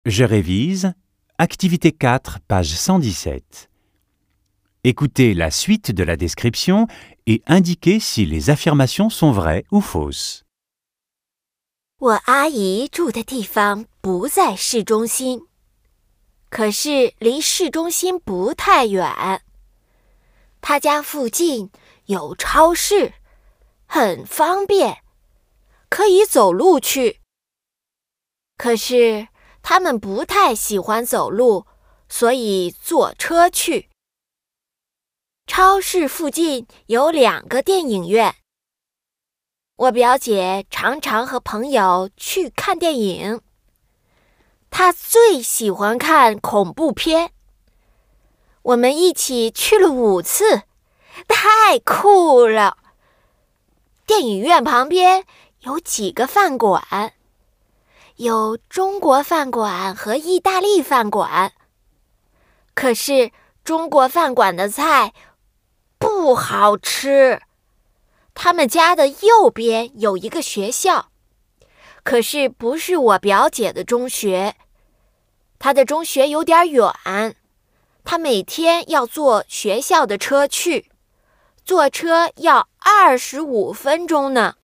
Je révise. Activité 4, page 117. Écoutez la suite de la description et indiquez si les affirmations sont vraies ou fausses. 我阿姨住的地方不在市中心，可是离市中心不太远。她家附近有超市，很方便，可以走路去。可是他们不太喜欢走路，所以坐车去。超市附近有2个电影院。我表姐常常和朋友去看电影，她最喜欢看恐怖片。我们一起去了5次，太酷了！电影院旁边有几个饭馆，有中国饭馆和意大利饭馆。可是中国饭馆的菜不好吃。他们家的右边有一个学校，可是不是我表姐的中学。她的中学有点远，她每天要坐学校的车去，坐车要25分钟呢。